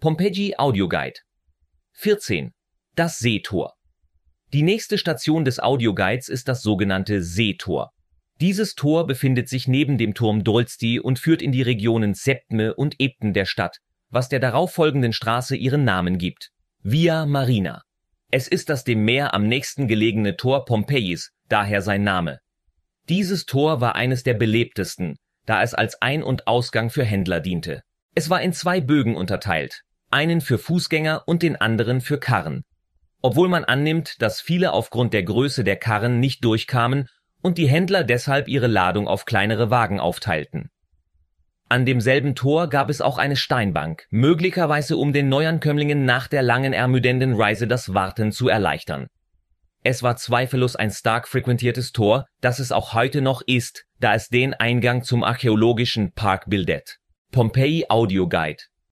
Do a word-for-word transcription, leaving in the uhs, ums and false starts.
Pompeji Audio Guide. vierzehn. Das Seetor. Die nächste Station des Audioguides ist das sogenannte Seetor. Dieses Tor befindet sich neben dem Turm Dolsti und führt in die Regionen Septme und Äbten der Stadt, was der darauffolgenden Straße ihren Namen gibt: Via Marina. Es ist das dem Meer am nächsten gelegene Tor Pompeiis, daher sein Name. Dieses Tor war eines der belebtesten, da es als Ein- und Ausgang für Händler diente. Es war in zwei Bögen unterteilt, einen für Fußgänger und den anderen für Karren. Obwohl man annimmt, dass viele aufgrund der Größe der Karren nicht durchkamen und die Händler deshalb ihre Ladung auf kleinere Wagen aufteilten. An demselben Tor gab es auch eine Steinbank, möglicherweise um den Neuankömmlingen nach der langen ermüdenden Reise das Warten zu erleichtern. Es war zweifellos ein stark frequentiertes Tor, das es auch heute noch ist, da es den Eingang zum archäologischen Park bildet. Pompeji Audio Guide.